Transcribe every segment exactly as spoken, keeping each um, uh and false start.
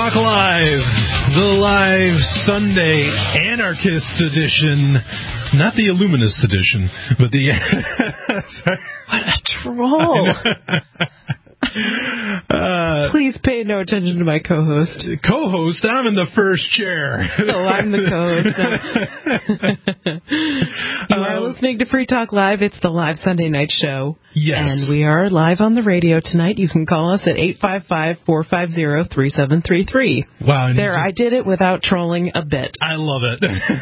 Talk Live, the live Sunday anarchist edition, not the Illuminist edition, but the... What a troll. Uh, Please pay no attention to my co-host. Co-host, I'm in the first chair. Oh, I'm the co-host. You are uh, listening to Free Talk Live. It's the live Sunday night show. Yes. And we are live on the radio tonight. You can call us at eight five five, four five zero, three seven three three. Wow. There, just, I did it without trolling a bit. I love it.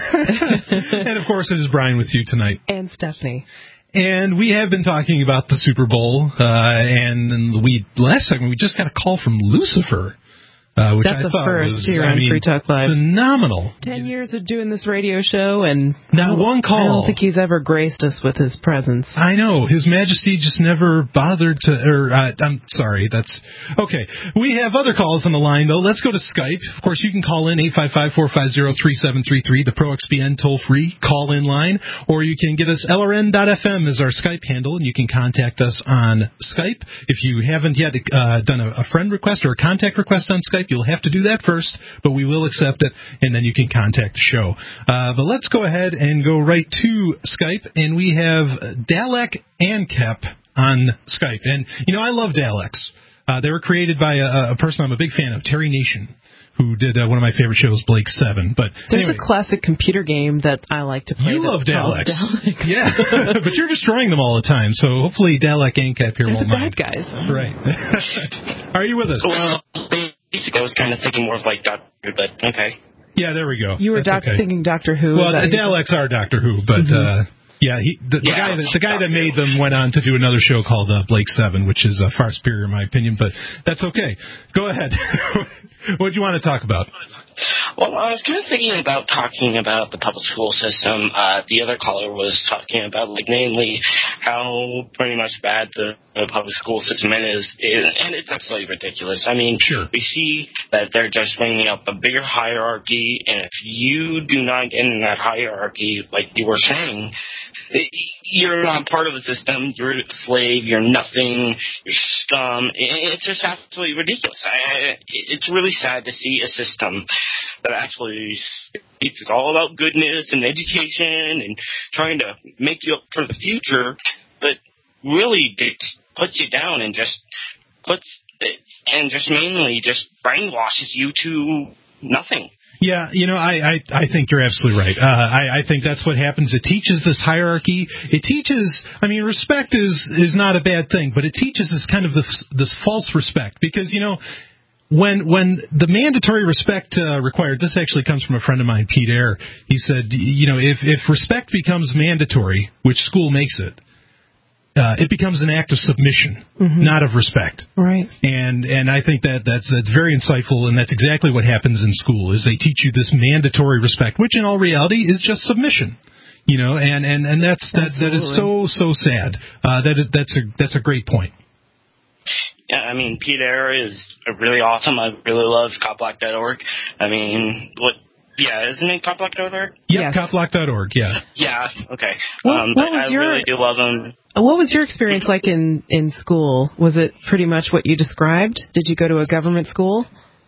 And, of course, it is Brian with you tonight. And Stephanie. And we have been talking about the Super Bowl, uh, and we last segment we just got a call from Lucifer, uh, which That's I a thought first was here I on mean, Free Talk Live. Phenomenal. Ten years of doing this radio show, and not one call. I don't think he's ever graced us with his presence. I know. His Majesty just never bothered to, or uh, I'm sorry, that's, okay. We have other calls on the line, though. Let's go to Skype. Of course, you can call in eight five five, four five zero, three seven three three, the Pro X B N toll-free call-in line, or you can get us L R N dot F M as our Skype handle, and you can contact us on Skype. If you haven't yet uh, done a, a friend request or a contact request on Skype, you'll have to do that first, but we will accept it, and then you can contact the show. Uh, but let's go ahead and go right to Skype, and we have Dalek ANCAP on Skype. And, you know, I love Daleks. Uh, they were created by a, a person I'm a big fan of, Terry Nation, who did uh, one of my favorite shows, Blake Seven. But There's anyway, a classic computer game that I like to play. You love Daleks. Daleks. Yeah, but you're destroying them all the time, so hopefully Dalek ANCAP here They're won't the mind. bad guys. Right. Are you with us? Well, basically, I was kind of thinking more of like Doctor Who, but okay. Yeah, there we go. You were doc- okay. thinking Doctor Who. Well, the Daleks are Doctor Who, but mm-hmm. uh, yeah, he, the, the yeah, guy that the guy that made them went on to do another show called uh, Blake Seven, which is uh, far superior in my opinion. But that's okay. Go ahead. What do you want to talk about? Well, I was kind of thinking about talking about the public school system. Uh, the other caller was talking about, like, mainly how pretty much bad the, the public school system is, and it's absolutely ridiculous. I mean, sure. We see that they're just bringing up a bigger hierarchy, and if you do not get in that hierarchy, like you were saying, you're not part of the system, you're a slave, you're nothing, you're scum. It's just absolutely ridiculous. I, it's really sad to see a system that actually it's all about goodness and education and trying to make you up for the future, but really just puts you down and just puts and just mainly just brainwashes you to nothing. Yeah, you know, I, I, I think you're absolutely right. Uh, I, I think that's what happens. It teaches this hierarchy. It teaches, I mean, respect is, is not a bad thing, but it teaches this kind of this, this false respect because, you know, When when the mandatory respect uh, required, this actually comes from a friend of mine, Pete Eyre. He said, you know, if, if respect becomes mandatory, which school makes it, uh, it becomes an act of submission, mm-hmm. not of respect. Right. And and I think that that's that's very insightful, and that's exactly what happens in school, is they teach you this mandatory respect, which in all reality is just submission. You know, and, and, and that's that that is so so sad. Uh, that is, that's a that's a great point. Yeah, I mean, Pete Eyre is really awesome. I really love cop block dot org. I mean, what? Yeah, isn't it cop block dot org? Yeah, yes. cop block dot org, yeah. Yeah, okay. What, um, what but I your, really do love them. What was your experience like in, in school? Was it pretty much what you described? Did you go to a government school?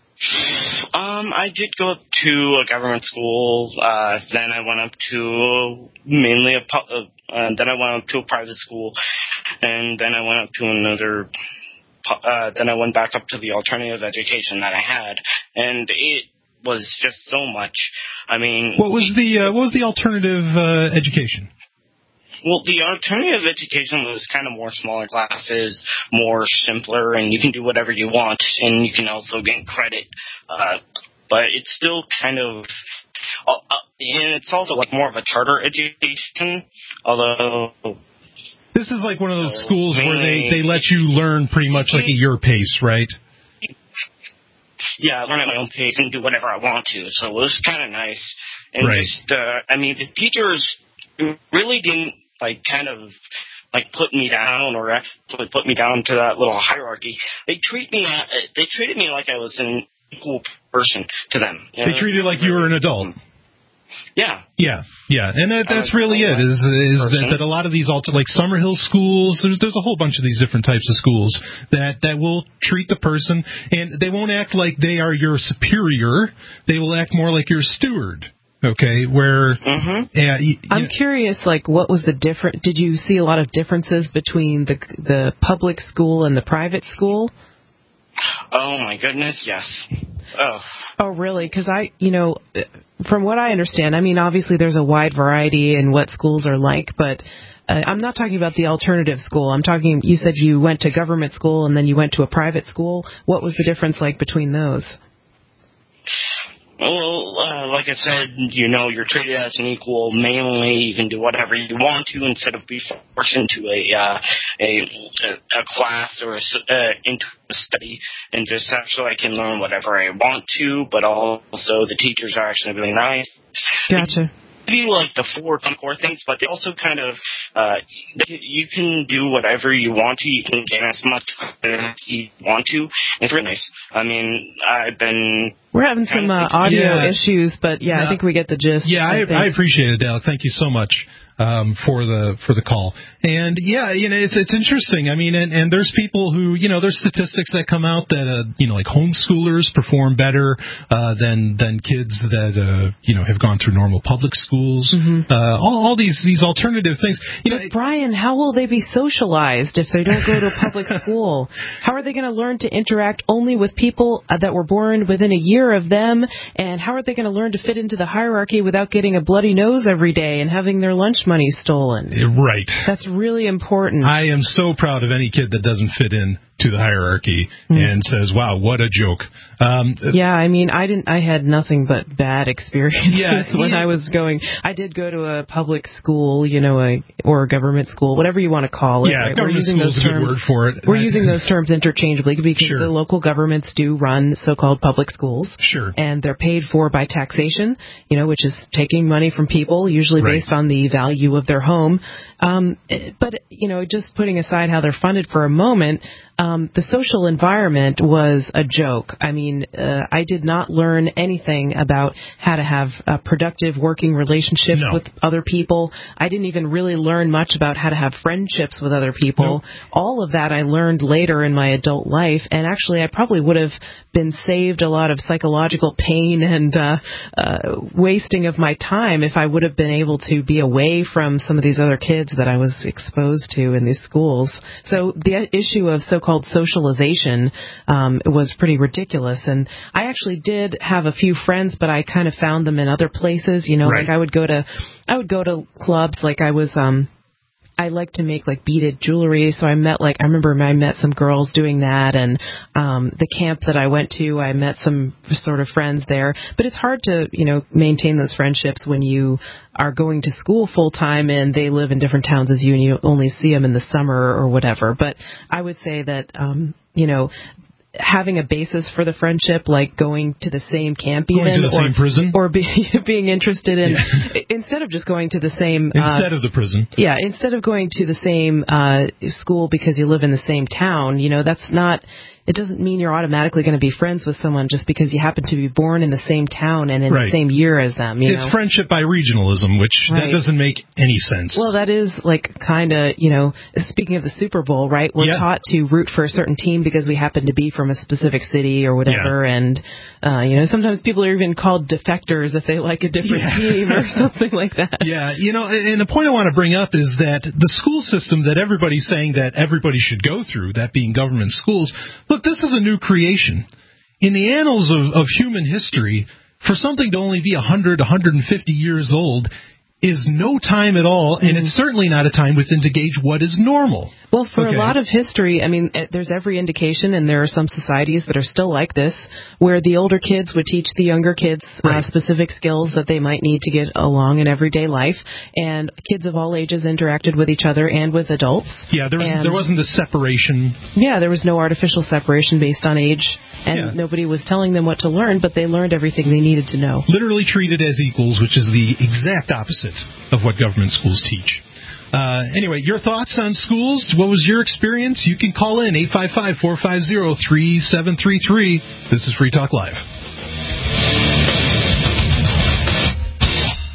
Um, I did go up to a government school. Uh, then I went up to mainly a, uh, then I went up to a private school, and then I went up to another. Uh, then I went back up to the alternative education that I had, and it was just so much. I mean, what was the uh, what was the alternative uh, education? Well, the alternative education was kind of more smaller classes, more simpler, and you can do whatever you want, and you can also get credit. Uh, but it's still kind of, uh, and it's also like more of a charter education, although. This is like one of those schools where they, they let you learn pretty much like at your pace, right? Yeah, I learn at my own pace and do whatever I want to, so it was kind of nice. And right. just, uh, I mean, the teachers really didn't, like, kind of, like, put me down or actually put me down to that little hierarchy. They treat me, uh, they treated me like I was an equal person to them. They know? treated you like you were an adult. Yeah. Yeah, yeah, and that, that's really it. Is is that, that a lot of these alter like Summerhill schools? There's there's a whole bunch of these different types of schools that that will treat the person, and they won't act like they are your superior. They will act more like your steward. Okay, where mm-hmm. yeah, you, I'm you, curious, like, what was the different? Did you see a lot of differences between the the public school and the private school? Oh my goodness, yes. Oh. Oh, really? Because I, you know, from what I understand, I mean, obviously there's a wide variety in what schools are like, but uh, I'm not talking about the alternative school. I'm talking, you said you went to government school and then you went to a private school. What was the difference like between those? Well, uh, like I said, you know, you're treated as an equal. Mainly, you can do whatever you want to instead of be forced into a uh, a, a class or a, uh, into a study. And just actually, I can learn whatever I want to, but also the teachers are actually really nice. Gotcha. You like the four core things, but they also kind of uh, you can do whatever you want to. You can get as much as you want to. It's really nice. I mean, I've been. We're having some uh, audio yeah. issues, but yeah, yeah, I think we get the gist. Yeah, I, I appreciate it, Dale. Thank you so much um, for the for the call. And yeah, you know, it's it's interesting. I mean, and, and there's people who, you know, there's statistics that come out that uh, you know, like homeschoolers perform better uh, than than kids that uh, you know have gone through normal public schools. Mm-hmm. Uh, all, all these these alternative things. You but know, Brian, how will they be socialized if they don't go to a public school? How are they going to learn to interact only with people that were born within a year of them? And how are they going to learn to fit into the hierarchy without getting a bloody nose every day and having their lunch money stolen? Right. That's really important. I am so proud of any kid that doesn't fit in to the hierarchy mm. and says, wow, what a joke. Um, yeah, I mean, I didn't. I had nothing but bad experiences yeah, when yeah. I was going. I did go to a public school, you know, a, or a government school, whatever you want to call it. Yeah, right? government We're using school is those a terms, good word for it. We're using those terms interchangeably because sure. the local governments do run so-called public schools. Sure. And they're paid for by taxation, you know, which is taking money from people, usually right. based on the value of their home. Um, but, you know, just putting aside how they're funded for a moment, um, the social environment was a joke. I mean, uh, I did not learn anything about how to have uh, productive working relationships no. with other people. I didn't even really learn much about how to have friendships with other people. No. All of that I learned later in my adult life, and actually I probably would have been saved a lot of psychological pain and uh, uh, wasting of my time if I would have been able to be away from some of these other kids that I was exposed to in these schools. So the issue of so-called socialization um, was pretty ridiculous. And I actually did have a few friends, but I kind of found them in other places. You know, right. like I would go to, I would go to clubs. Like I was, um, I like to make like beaded jewelry, so I met like I remember I met some girls doing that, and um the camp that I went to, I met some sort of friends there. But it's hard to, you know, maintain those friendships when you are going to school full time and they live in different towns as you, and you only see them in the summer or whatever. But I would say that um you know, having a basis for the friendship, like going to the same camp going even, to the or, same prison, or be, being interested in, yeah. instead of just going to the same, instead uh, of the prison, yeah, instead of going to the same uh, school because you live in the same town, you know, that's not. It doesn't mean you're automatically going to be friends with someone just because you happen to be born in the same town and in right. the same year as them. You it's know? friendship by regionalism, which right. that doesn't make any sense. Well, that is like kind of, you know, speaking of the Super Bowl, right? We're yeah. taught to root for a certain team because we happen to be from a specific city or whatever. Yeah. And, uh, you know, sometimes people are even called defectors if they like a different yeah. team or something like that. Yeah, you know, and the point I want to bring up is that the school system that everybody's saying that everybody should go through, that being government schools, look, this is a new creation. In the annals of, of human history, for something to only be one hundred, one hundred fifty years old is no time at all, and mm-hmm. it's certainly not a time within to gauge what is normal. Well, for okay. a lot of history, I mean, there's every indication, and there are some societies that are still like this, where the older kids would teach the younger kids right. uh, specific skills that they might need to get along in everyday life, and kids of all ages interacted with each other and with adults. Yeah, there, was, and, there wasn't the separation. Yeah, there was no artificial separation based on age, and yeah. nobody was telling them what to learn, but they learned everything they needed to know. Literally treated as equals, which is the exact opposite of what government schools teach. Uh, anyway, your thoughts on schools? What was your experience? You can call in eight five five, four five zero, three seven three three. This is Free Talk Live.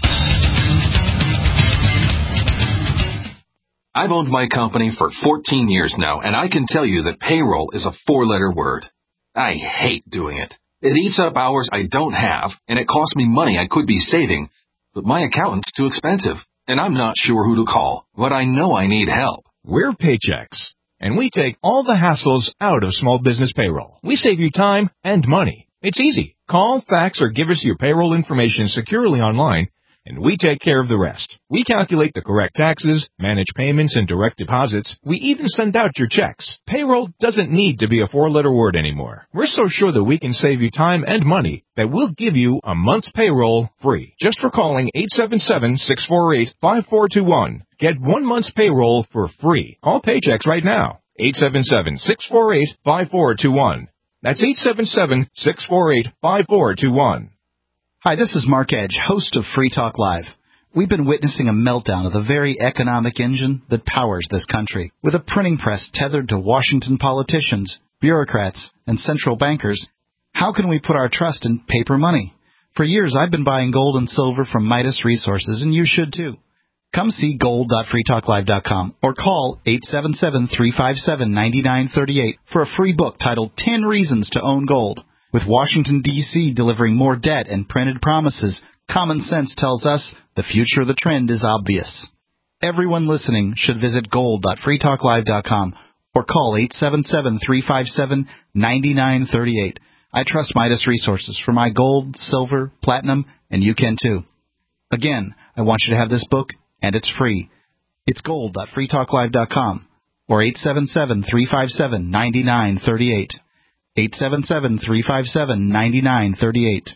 I've owned my company for fourteen years now, and I can tell you that payroll is a four-letter word. I hate doing it. It eats up hours I don't have, and it costs me money I could be saving. But my accountant's too expensive, and I'm not sure who to call. But I know I need help. We're Paychex, and we take all the hassles out of small business payroll. We save you time and money. It's easy. Call, fax, or give us your payroll information securely online, and we take care of the rest. We calculate the correct taxes, manage payments and direct deposits. We even send out your checks. Payroll doesn't need to be a four-letter word anymore. We're so sure that we can save you time and money that we'll give you a month's payroll free just for calling eight seven seven, six four eight, five four two one. Get one month's payroll for free. Call Paychex right now. eight seven seven, six four eight, five four two one. That's eight seven seven, six four eight, five four two one. Hi, this is Mark Edge, host of Free Talk Live. We've been witnessing a meltdown of the very economic engine that powers this country. With a printing press tethered to Washington politicians, bureaucrats, and central bankers, how can we put our trust in paper money? For years, I've been buying gold and silver from Midas Resources, and you should too. Come see gold dot free talk live dot com or call eight seven seven, three five seven, nine nine three eight for a free book titled ten Reasons to Own Gold. With Washington, D C delivering more debt and printed promises, common sense tells us the future of the trend is obvious. Everyone listening should visit gold dot free talk live dot com or call eight seven seven, three five seven, nine nine three eight. I trust Midas Resources for my gold, silver, platinum, and you can too. Again, I want you to have this book, and it's free. It's gold dot free talk live dot com or eight seven seven, three five seven, nine nine three eight. eight seven seven, three five seven, nine nine three eight.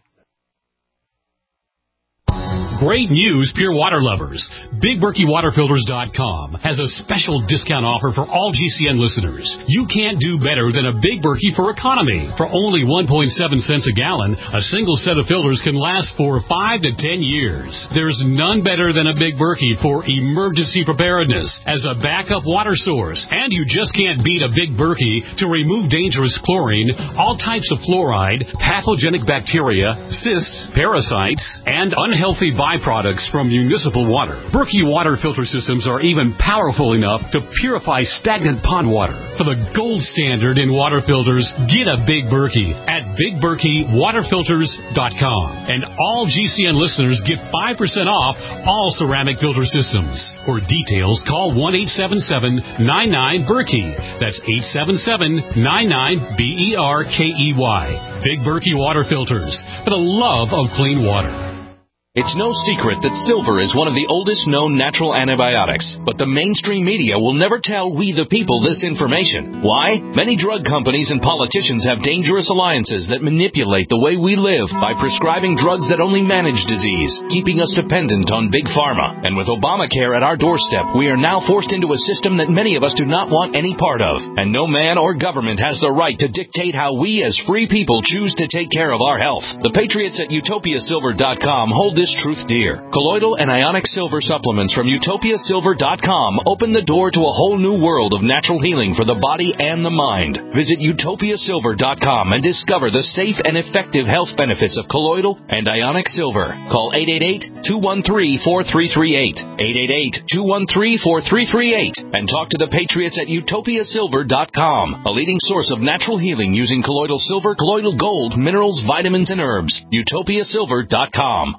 Great news, Pure Water lovers. Big Berkey Water Filters dot com has a special discount offer for all G C N listeners. You can't do better than a Big Berkey for economy. For only one point seven cents a gallon, a single set of filters can last for five to ten years. There's none better than a Big Berkey for emergency preparedness as a backup water source. And you just can't beat a Big Berkey to remove dangerous chlorine, all types of fluoride, pathogenic bacteria, cysts, parasites, and unhealthy byproducts from municipal water. Berkey water filter systems are even powerful enough to purify stagnant pond water. For the gold standard in water filters, get a Big Berkey at Big Berkey Water Filters dot com. And all G C N listeners get five percent off all ceramic filter systems. For details, call one eight seven seven, nine nine, Berkey. That's eight seven seven, nine nine, B E R K E Y. Big Berkey Water Filters, for the love of clean water. It's no secret that silver is one of the oldest known natural antibiotics, but the mainstream media will never tell we the people this information. Why? Many drug companies and politicians have dangerous alliances that manipulate the way we live by prescribing drugs that only manage disease, keeping us dependent on big pharma. And with Obamacare at our doorstep, we are now forced into a system that many of us do not want any part of. And no man or government has the right to dictate how we as free people choose to take care of our health. The patriots at utopia silver dot com hold this truth dear. Colloidal and ionic silver supplements from utopia silver dot com open the door to a whole new world of natural healing for the body and the mind. Visit utopia silver dot com and discover the safe and effective health benefits of colloidal and ionic silver. Call eight eight eight, two one three, four three three eight, eight eight eight, two one three, four three three eight, and talk to the patriots at utopia silver dot com, a leading source of natural healing using colloidal silver, colloidal gold, minerals, vitamins, and herbs. utopia silver dot com.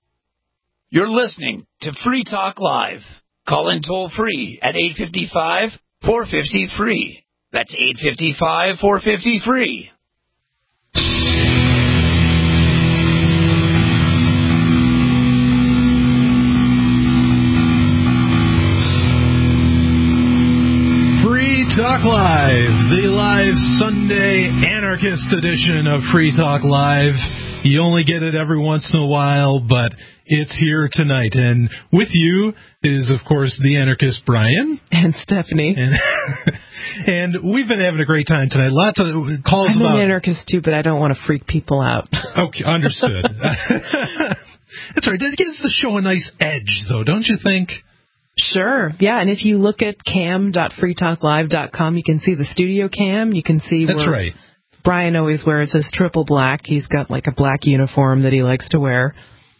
You're listening to Free Talk Live. Call in toll free at eight five five, four five zero, free. That's eight five five, four five zero, free. Free Talk Live, the live Sunday anarchist edition of Free Talk Live. You only get it every once in a while, but it's here tonight. And with you is, of course, the anarchist Brian. And Stephanie. And, and we've been having a great time tonight. Lots of calls I'm about... I'm an anarchist, too, but I don't want to freak people out. Okay, understood. That's right. It gives the show a nice edge, though, don't you think? Sure. Yeah, and if you look at cam dot free talk live dot com, you can see the studio cam. You can see That's where right. Brian always wears his triple black. He's got like a black uniform that he likes to wear.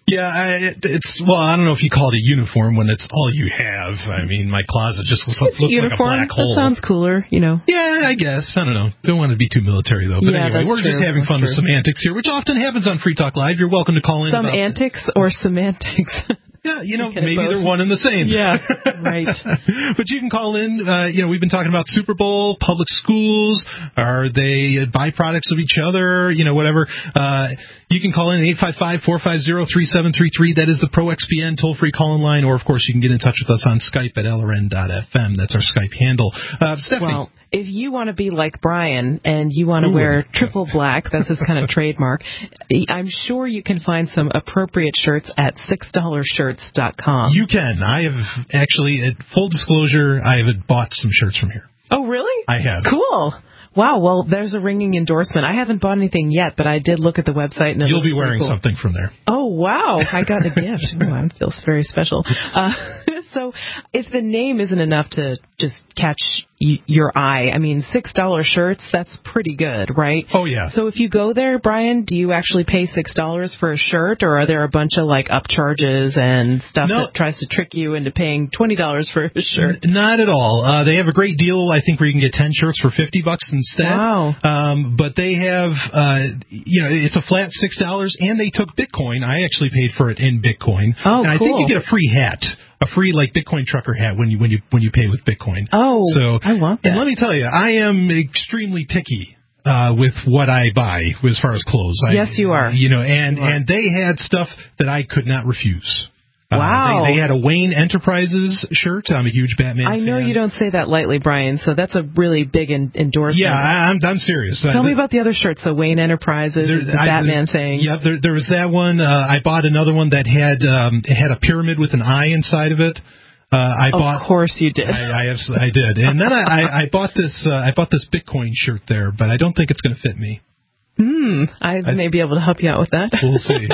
Yeah, I, it's, well, I don't know if you call it a uniform when it's all you have. I mean, my closet just looks, looks like a black hole. That sounds cooler, you know. Yeah, I guess. I don't know. Don't want to be too military, though. But yeah, anyway, we're true. just having that's fun true. with semantics here, which often happens on Free Talk Live. You're welcome to call in. Some about antics that. Or semantics. Yeah, you know, Can maybe they're one and the same. Yeah, right. But you can call in. Uh, you know, we've been talking about Super Bowl, public schools. Are they byproducts of each other? You know, whatever. Uh, you can call in eight five five, four five zero, three seven three three. That is the Pro X P N toll-free call-in line. Or, of course, you can get in touch with us on Skype at L R N dot F M. That's our Skype handle. Uh, Stephanie. Well, if you want to be like Brian and you want to wear triple black, that's his kind of trademark, I'm sure you can find some appropriate shirts at six dollar shirts dot com. You can. I have actually, at full disclosure, I have bought some shirts from here. Oh, really? I have. Cool. Wow, well, there's a ringing endorsement. I haven't bought anything yet, but I did look at the website. And it You'll be wearing cool. something from there. Oh, wow. I got a gift. Oh, I feel very special. Uh, so if the name isn't enough to just catch y- your eye, I mean, six dollar shirts, that's pretty good, right? Oh, yeah. So if you go there, Brian, do you actually pay six dollars for a shirt, or are there a bunch of, like, upcharges and stuff no. that tries to trick you into paying twenty dollars for a shirt? N- not at all. Uh, they have a great deal, I think, where you can get ten shirts for fifty bucks instead. Wow. Um, but they have, uh, you know, it's a flat six dollars, and they took Bitcoin. I actually paid for it in Bitcoin. Oh, and I cool. think you get a free hat. A free like Bitcoin trucker hat when you when you when you pay with Bitcoin. Oh, so I want that. And let me tell you, I am extremely picky uh, with what I buy as far as clothes. Yes, I, you are. You know, and You are. and they had stuff that I could not refuse. Wow. Uh, they, they had a Wayne Enterprises shirt. I'm a huge Batman I know fan. you don't say that lightly, Brian, so that's a really big in- endorsement. Yeah, I, I'm I'm serious. Tell uh, me about the other shirts, the Wayne Enterprises, There, the I- Batman there, saying. Yeah, there, there was that one. Uh, I bought another one that had um, it had a pyramid with an eye inside of it. Uh, I of bought. course you did. I, I, have, I did, and then I, I, I bought this. Uh, I bought this Bitcoin shirt there, but I don't think it's going to fit me. Hmm, I, I may be able to help you out with that. We'll see.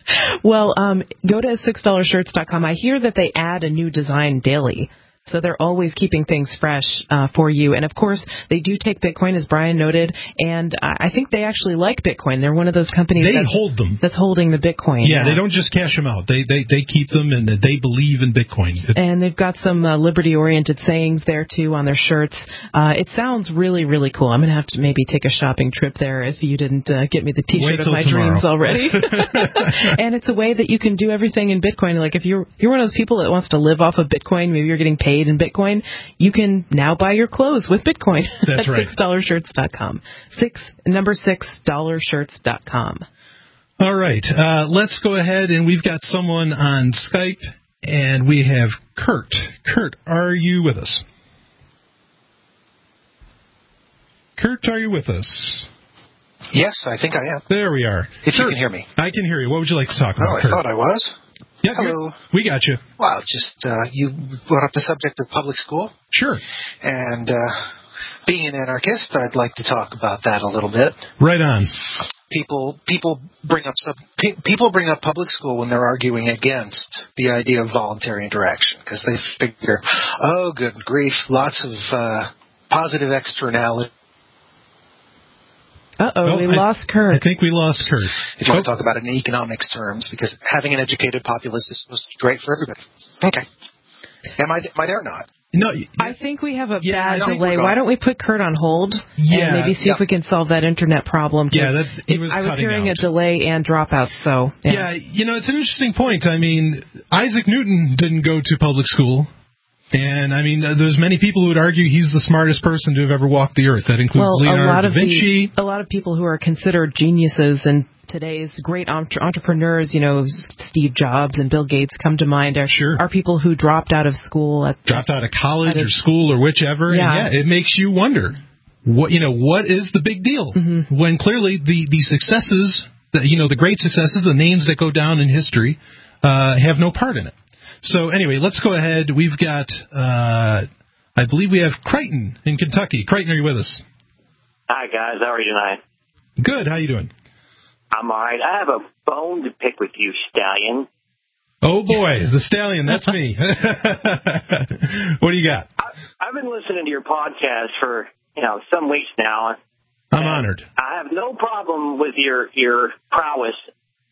Well, um, go to six dollar shirts dot com. I hear that they add a new design daily. So they're always keeping things fresh uh, for you. And, of course, they do take Bitcoin, as Brian noted, and I think they actually like Bitcoin. They're one of those companies They that's, hold them. that's holding the Bitcoin. Yeah, they don't just cash them out. They they, they keep them, and they believe in Bitcoin. It, And they've got some uh, liberty-oriented sayings there, too, on their shirts. Uh, it sounds really, really cool. I'm going to have to maybe take a shopping trip there if you didn't uh, get me the T-shirt Wait of till my tomorrow. dreams already. And it's a way that you can do everything in Bitcoin. Like, if you're, you're one of those people that wants to live off of Bitcoin, maybe you're getting paid in Bitcoin, you can now buy your clothes with Bitcoin. That's at right. six dollar shirts dot com. Six, number six, dollar shirts dot com. All right, uh, let's go ahead, and we've got someone on Skype, and we have Kurt. Kurt, are you with us? Kurt, are you with us? Yes, I think I am. There we are. If Kurt, you can hear me. I can hear you. What would you like to talk about, Oh, I Kurt? thought I was. Yeah, Hello. We got you. Well, just, uh, you brought up the subject of public school. Sure. And, uh, being an anarchist, I'd like to talk about that a little bit. Right on. People, people bring up sub, pe- people bring up public school when they're arguing against the idea of voluntary interaction, because they figure, oh, good grief, lots of, uh, positive externality. Uh-oh, Oh, we I- lost Kurt. I think we lost Kurt. If you want to talk about it in economics terms, because having an educated populace is supposed to be great for everybody. Okay. Am I, am I there or not? No, I think we have a Yeah, I bad think delay. we're Why gone. don't we put Kurt on hold Yeah, and maybe see yeah. if we can solve that internet problem? 'cause Yeah, that, he it- was I was cutting hearing out. a delay and dropouts, so yeah. Yeah, you know, it's an interesting point. I mean, Isaac Newton didn't go to public school. And, I mean, there's many people who would argue he's the smartest person to have ever walked the earth. That includes Well, a Leonardo lot da of Vinci. the, a lot of people who are considered geniuses and today's great entre- entrepreneurs, you know, Steve Jobs and Bill Gates come to mind are, Sure. are people who dropped out of school at Dropped out of college That or is- school or whichever. Yeah. And yeah, it makes you wonder, what you know, what is the big deal? Mm-hmm. When clearly the, the successes, the, you know, the great successes, the names that go down in history, uh, have no part in it. So anyway, let's go ahead. We've got, uh, I believe we have Crichton in Kentucky. Crichton, are you with us? Hi, guys. How are you tonight? Good. How you doing? I'm all right. I have a bone to pick with you, Stallion. Oh, boy. The Stallion. That's me. What do you got? I, I've been listening to your podcast for, you know, some weeks now. I'm honored. I have no problem with your, your prowess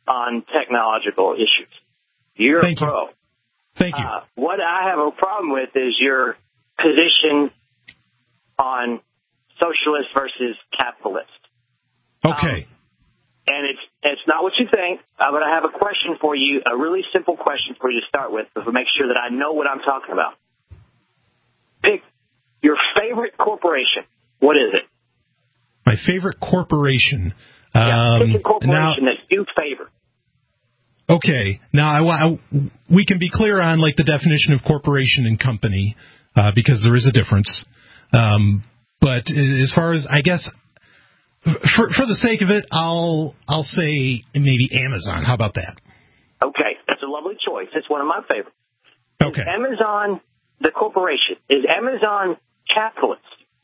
on technological issues. You're Thank a pro. You. Thank you. Uh, what I have a problem with is your position on socialist versus capitalist. Okay. Um, and it's it's not what you think, uh, but I have a question for you, a really simple question for you to start with, to make sure that I know what I'm talking about. Pick your favorite corporation. What is it? My favorite corporation. Yeah, um, pick a corporation now, that you favor. Okay. Now, I, I, we can be clear on like the definition of corporation and company uh, because there is a difference. Um, but as far as, I guess, for for the sake of it, I'll I'll say maybe Amazon. How about that? Okay, that's a lovely choice. It's one of my favorites. Okay. Is Amazon the corporation? Is Amazon capitalist?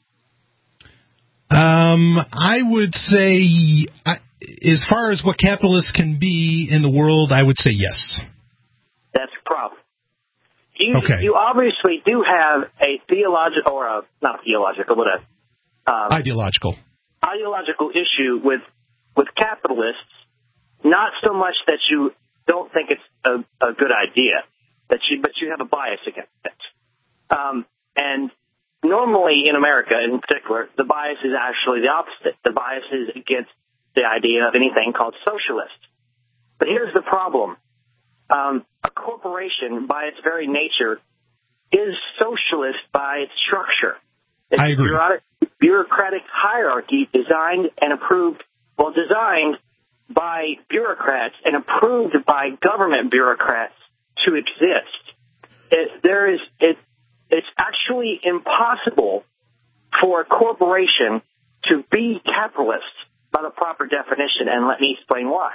Um, I would say, I, as far as what capitalists can be in the world, I would say yes. That's the problem. You, okay. You obviously do have a theological, or a, not theological, but a... Um, ideological. Ideological issue with, with capitalists, not so much that you don't think it's a, a good idea, that you, but you have a bias against it. Um, and normally in America, in particular, the bias is actually the opposite. The bias is against the idea of anything called socialist. But here's the problem. Um, a corporation, by its very nature, is socialist by its structure. It's I agree. A bureaucratic hierarchy designed and approved, well, designed by bureaucrats and approved by government bureaucrats to exist. It, there is, it, it's actually impossible for a corporation to be capitalist by the proper definition, and let me explain why.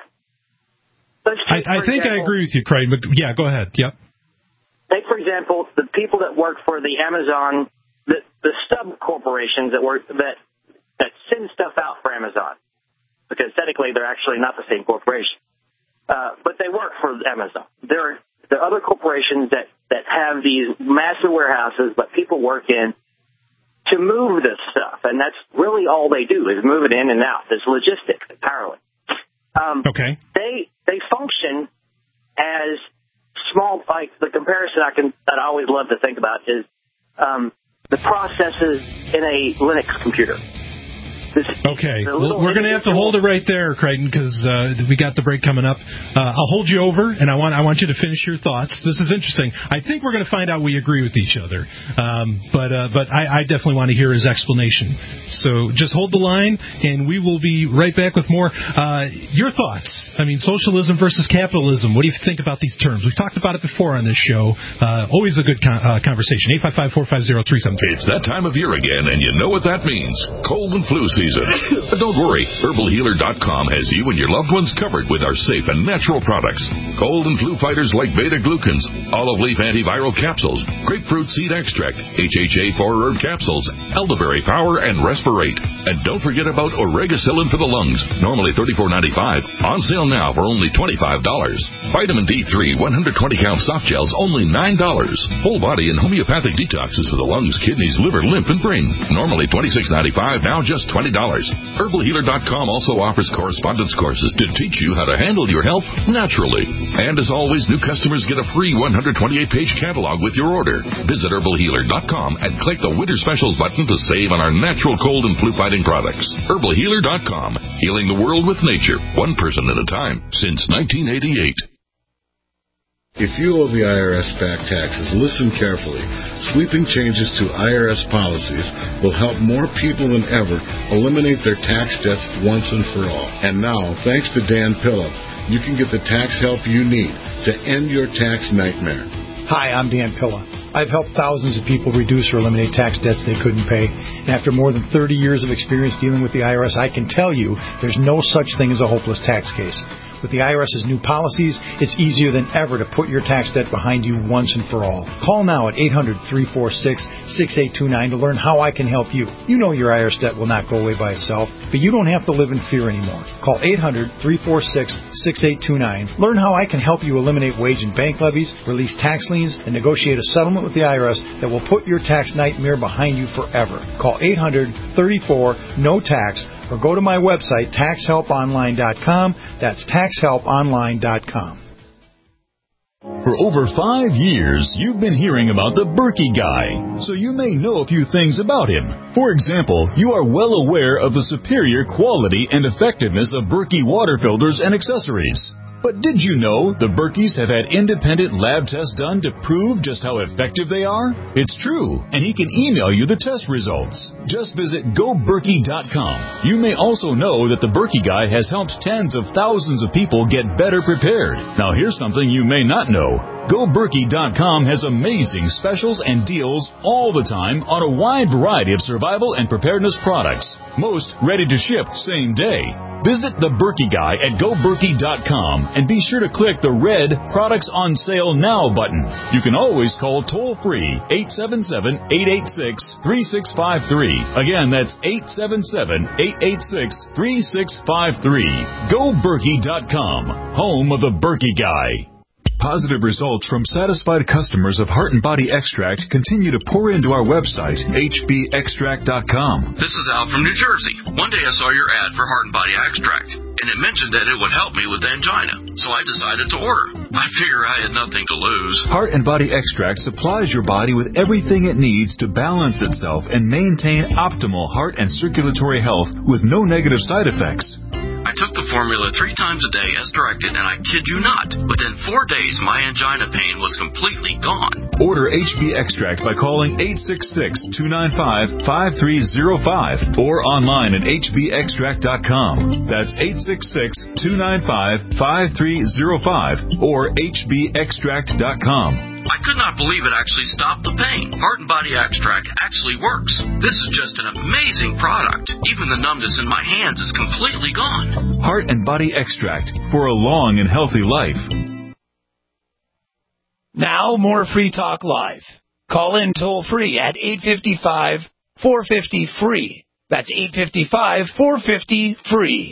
Let's take, I, I think example, I agree with you, Craig, but yeah, go ahead. Yep. Take, for example, the people that work for the Amazon, the, the sub-corporations that work, that, that send stuff out for Amazon, because technically they're actually not the same corporation. Uh, but they work for Amazon. There are, there are other corporations that, that have these massive warehouses, but people work in to move this stuff, and that's really all they do is move it in and out. It's logistics, apparently. Um, okay. They they function as small. Like the comparison I can that I always love to think about is um, the processes in a Linux computer. This, okay, well, we're going to have to hold it right there, Creighton, because uh, we got the break coming up. Uh, I'll hold you over, and I want I want you to finish your thoughts. This is interesting. I think we're going to find out we agree with each other, um, but uh, but I, I definitely want to hear his explanation. So just hold the line, and we will be right back with more. Uh, your thoughts? I mean, socialism versus capitalism. What do you think about these terms? We've talked about it before on this show. Uh, always a good con- uh, conversation. eight five five, four five zero, three seven three. It's that time of year again, and you know what that means. Cold and flu season. But don't worry, herbal healer dot com has you and your loved ones covered with our safe and natural products. Cold and flu fighters like beta-glucans, olive leaf antiviral capsules, grapefruit seed extract, H H A four herb capsules, elderberry power, and Respirate. And don't forget about Oregacillin for the lungs, normally thirty-four ninety-five, on sale now for only twenty-five dollars. Vitamin D three one hundred twenty count soft gels, only nine dollars. Whole body and homeopathic detoxes for the lungs, kidneys, liver, lymph, and brain, normally twenty-six ninety-five, now just twenty dollars. herbal healer dot com also offers correspondence courses to teach you how to handle your health naturally. And as always, new customers get a free one hundred twenty-eight page catalog with your order. Visit herbal healer dot com and click the Winter Specials button to save on our natural cold and flu fighting products. herbal healer dot com, healing the world with nature, one person at a time, since nineteen eighty-eight. If you owe the I R S back taxes, listen carefully. Sweeping changes to I R S policies will help more people than ever eliminate their tax debts once and for all. And now, thanks to Dan Pilla, you can get the tax help you need to end your tax nightmare. Hi, I'm Dan Pilla. I've helped thousands of people reduce or eliminate tax debts they couldn't pay. And after more than thirty years of experience dealing with the I R S, I can tell you there's no such thing as a hopeless tax case. With the IRS's new policies, it's easier than ever to put your tax debt behind you once and for all. Call now at eight hundred, three four six, six eight two nine to learn how I can help you. You know your I R S debt will not go away by itself, but you don't have to live in fear anymore. Call eight hundred, three four six, six eight two nine. Learn how I can help you eliminate wage and bank levies, release tax liens, and negotiate a settlement with the I R S that will put your tax nightmare behind you forever. Call eight hundred, thirty-four, no tax or go to my website, tax help online dot com. That's tax help online dot com. For over five years, you've been hearing about the Berkey Guy, so you may know a few things about him. For example, you are well aware of the superior quality and effectiveness of Berkey water filters and accessories. But did you know the Berkeys have had independent lab tests done to prove just how effective they are? It's true, and he can email you the test results. Just visit go berkey dot com. You may also know that the Berkey Guy has helped tens of thousands of people get better prepared. Now here's something you may not know. go berkey dot com has amazing specials and deals all the time on a wide variety of survival and preparedness products. Most ready to ship same day. Visit the Berkey Guy at go berkey dot com and be sure to click the red Products on Sale Now button. You can always call toll-free eight seven seven, eight eight six, three six five three. Again, that's eight seven seven, eight eight six, three six five three. go berkey dot com, home of the Berkey Guy. Positive results from satisfied customers of Heart and Body Extract continue to pour into our website, h b extract dot com. This is Al from New Jersey. One day I saw your ad for Heart and Body Extract, and it mentioned that it would help me with angina, so I decided to order. I figure I had nothing to lose. Heart and Body Extract supplies your body with everything it needs to balance itself and maintain optimal heart and circulatory health with no negative side effects. I took the formula three times a day as directed, and I kid you not, within four days my angina pain was completely gone. Order H B Extract by calling eight six six, two nine five, five three zero five or online at h b extract dot com. That's eight six six, two nine five, five three zero five or h b extract dot com. I could not believe it actually stopped the pain. Heart and Body Extract actually works. This is just an amazing product. Even the numbness in my hands is completely gone. Heart and Body Extract for a long and healthy life. Now more Free Talk Live. Call in toll free at eight five five, four five zero, free. That's eight five five, four five zero, free.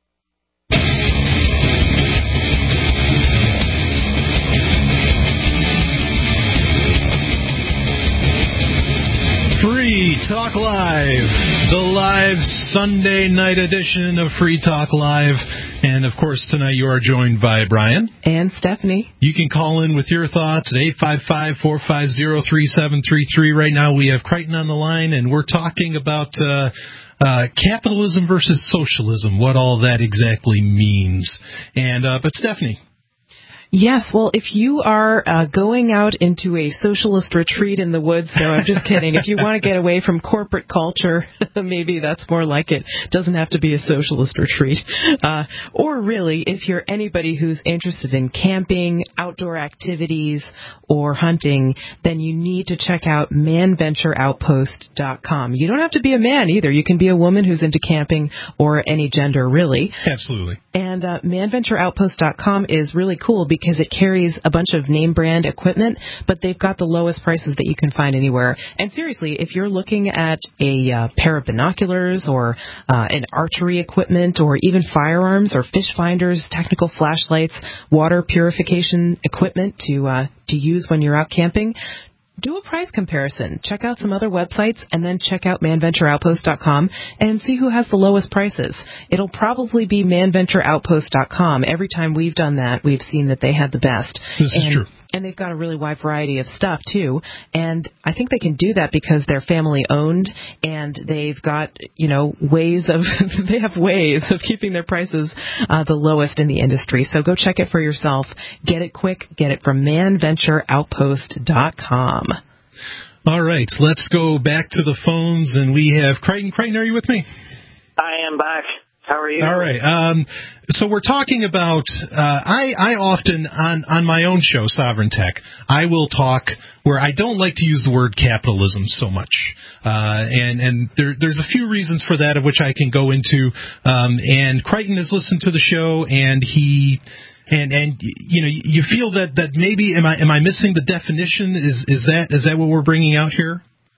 Free Talk Live, the live Sunday night edition of Free Talk Live. And, of course, tonight you are joined by Brian. And Stephanie. You can call in with your thoughts at eight five five, four five zero, three seven three three. Right now we have Crichton on the line, and we're talking about uh, uh, capitalism versus socialism, what all that exactly means. And uh, But, Stephanie. Yes, well, if you are uh, going out into a socialist retreat in the woods, no, I'm just kidding. If you want to get away from corporate culture, maybe that's more like it. Doesn't have to be a socialist retreat. Uh, or really, if you're anybody who's interested in camping, outdoor activities, or hunting, then you need to check out man venture outpost dot com. You don't have to be a man either. You can be a woman who's into camping or any gender, really. Absolutely. And uh, man venture outpost dot com is really cool because because it carries a bunch of name brand equipment, but they've got the lowest prices that you can find anywhere. And seriously, if you're looking at a uh, pair of binoculars or uh, an archery equipment or even firearms or fish finders, technical flashlights, water purification equipment to uh, to use when you're out camping, do a price comparison. Check out some other websites and then check out man venture outpost dot com and see who has the lowest prices. It'll probably be man venture outpost dot com. Every time we've done that, we've seen that they had the best. This and, is true. And they've got a really wide variety of stuff, too. And I think they can do that because they're family-owned and they've got, you know, ways of, they have ways of keeping their prices uh, the lowest in the industry. So go check it for yourself. Get it quick. Get it from man venture outpost dot com. All right. Let's go back to the phones, and we have Crichton. Crichton, are you with me? I am back. How are you? All right. Um, so we're talking about, uh, I, I often, on, on my own show, Sovereign Tech, I will talk where I don't like to use the word capitalism so much. Uh, and and there, there's a few reasons for that, of which I can go into. Um, and Crichton has listened to the show, and he... And and you know, you feel that, that maybe am I am I missing the definition? Is is that is that what we're bringing out here?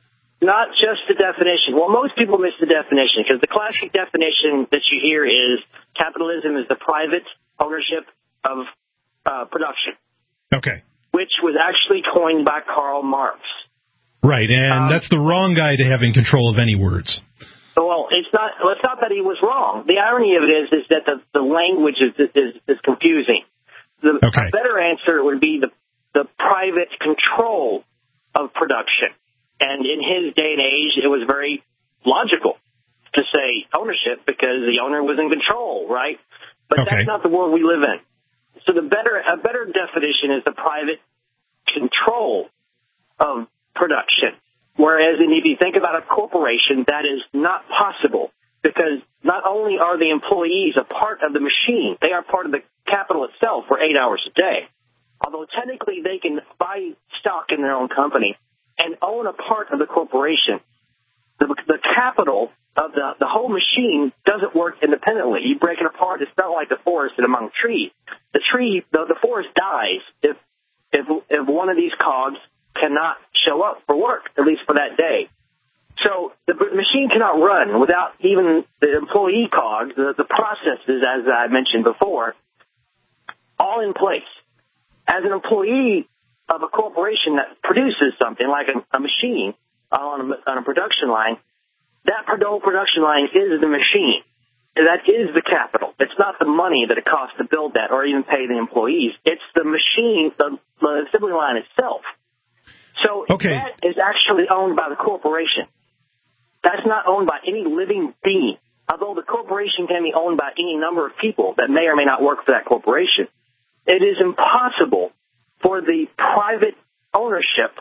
Not just the definition. Well, most people miss the definition because the classic definition that you hear is capitalism is the private ownership of uh, production. Okay. Which was actually coined by Karl Marx. Right, and Um, that's the wrong guy to have in control of any words. Well, it's not. Well, it's not that he was wrong. The irony of it is, is that the, the language is, is is confusing. The okay. better answer would be the the private control of production. And in his day and age, it was very logical to say ownership because the owner was in control, right? But okay. that's not the world we live in. So the better a better definition is the private control of production. Whereas if you think about a corporation, that is not possible because not only are the employees a part of the machine, they are part of the capital itself for eight hours a day. Although technically they can buy stock in their own company and own a part of the corporation, the, the capital of the, the whole machine doesn't work independently. You break it apart, it's not like the forest and among trees. The tree, the, the forest dies if, if, if one of these cogs cannot show up for work, at least for that day. So the machine cannot run without even the employee cogs, the, the processes, as I mentioned before, all in place. As an employee of a corporation that produces something like a, a machine on a, on a production line, that production line is the machine. That is the capital. It's not the money that it costs to build that or even pay the employees. It's the machine, the, the assembly line itself. So okay. that is actually owned by the corporation. That's not owned by any living being. Although the corporation can be owned by any number of people that may or may not work for that corporation, it is impossible for the private ownership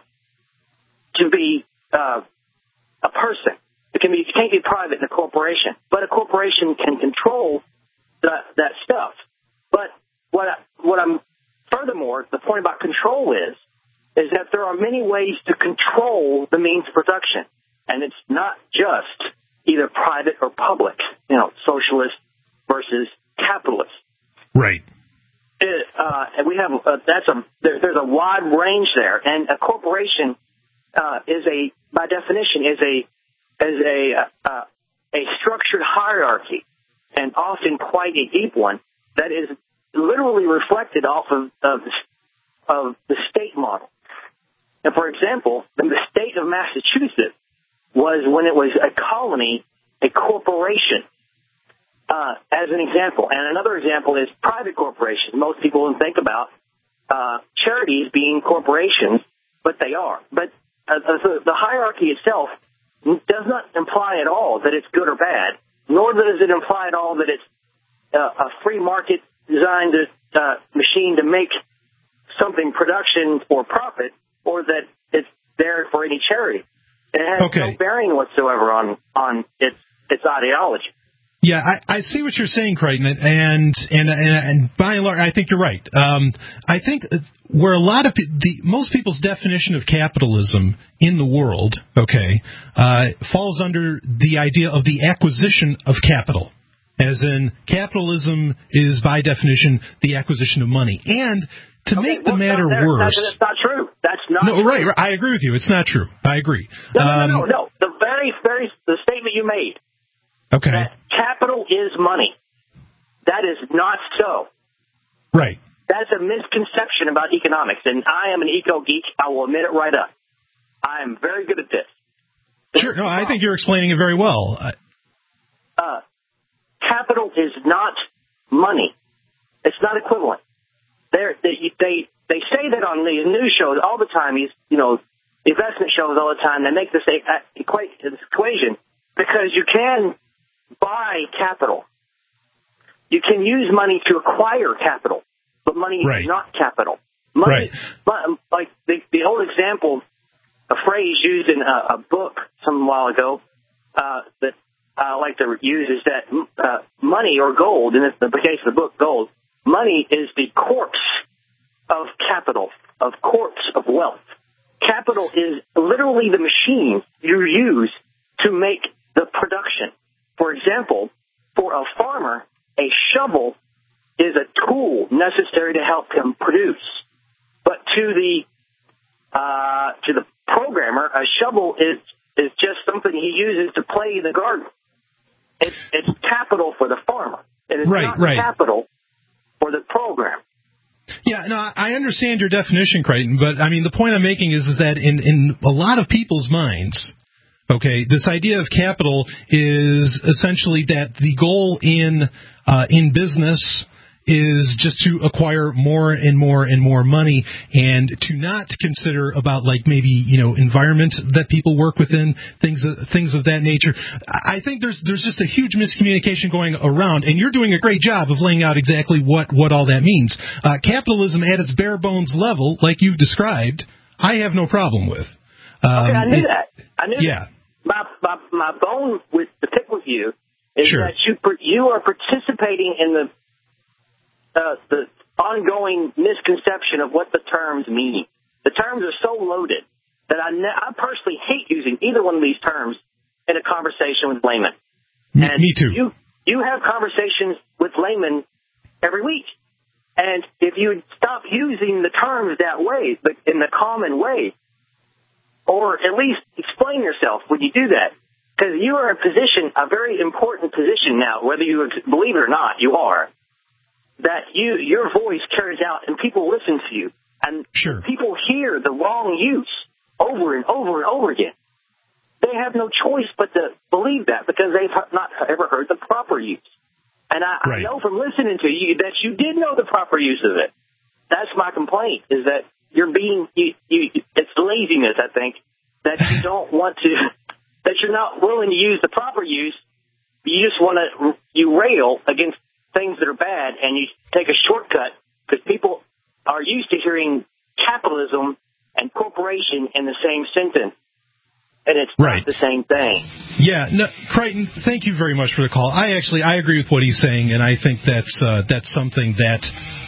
to be uh, a person. It can be it can't be private in a corporation, but a corporation can control that that stuff. But what I, what I'm furthermore, the point about control is. is that there are many ways to control the means of production. And it's not just either private or public, you know, socialist versus capitalist. Right. It, uh, and we have, uh, that's a, there, there's a wide range there. And a corporation uh, is a, by definition, is a, is a, uh, a structured hierarchy, and often quite a deep one, that is literally reflected off of, of, of the state model. And for example, the state of Massachusetts was, when it was a colony, a corporation, uh, as an example. And another example is private corporations. Most people don't think about uh, charities being corporations, but they are. But uh, the, the hierarchy itself does not imply at all that it's good or bad, nor does it imply at all that it's uh, a free market designed to, uh, machine to make something production for profit, or that it's there for any charity. It has okay. no bearing whatsoever on, on its its ideology. Yeah, I, I see what you're saying, Crichton, and and and, and by and large, I think you're right. Um, I think where a lot of pe- the most people's definition of capitalism in the world, okay, uh, falls under the idea of the acquisition of capital. As in, capitalism is by definition the acquisition of money, and to okay, make the well, matter no, worse, that's, that's not true. That's not no, true. right, right. I agree with you. It's not true. I agree. No, um, no, no, no. The very, very, the statement you made. Okay. That capital is money. That is not so. Right. That's a misconception about economics, and I am an eco geek. I will admit it right up. I am very good at this. Sure. No, I think you're explaining it very well. Uh, capital is not money. It's not equivalent. They're, they they they say that on the news shows all the time. These you know investment shows all the time. They make this equate this equation because you can buy capital. You can use money to acquire capital, but money right. is not capital. Money, right. like the, the old example, a phrase used in a, a book some while ago uh, that I like to use is that uh, money or gold, in the case of the book Gold, money is the corpse of capital, of corpse of wealth. Capital is literally the machine you use to make the production. For example, for a farmer, a shovel is a tool necessary to help him produce. But to the uh, to the programmer, a shovel is is just something he uses to play in the garden. It's, it's capital for the farmer. It is right, not right. capital for the program. Yeah, no, I understand your definition, Crichton, but I mean the point I'm making is is that in, in a lot of people's minds, Okay, this idea of capital is essentially that the goal in uh, in business is just to acquire more and more and more money, and to not consider about, like, maybe, you know, environment that people work within, things things of that nature. I think there's there's just a huge miscommunication going around, and you're doing a great job of laying out exactly what, what all that means. Uh, capitalism at its bare bones level, like you've described, I have no problem with. Um, okay, I knew it, that. I knew yeah. that. My, my, my bone with the pick with you is sure. that you you are participating in the Uh, the ongoing misconception of what the terms mean. The terms are so loaded that I, ne- I personally hate using either one of these terms in a conversation with laymen. Me, and me too. You, you have conversations with laymen every week. And if you stop using the terms that way, but in the common way, or at least explain yourself when you do that, because you are in a position, a very important position now, whether you believe it or not, you are, that you your voice carries out and people listen to you. And sure. people hear the wrong use over and over and over again. They have no choice but to believe that because they've not ever heard the proper use. And I, right. I know from listening to you that you did know the proper use of it. That's my complaint, is that you're being, you, you, it's laziness, I think, that you don't want to, that you're not willing to use the proper use. You just want to, you rail against things that are bad, and you take a shortcut because people are used to hearing capitalism and corporation in the same sentence, and it's right. not the same thing. Yeah, no, Crichton, thank you very much for the call. I actually I agree with what he's saying, and I think that's uh, that's something that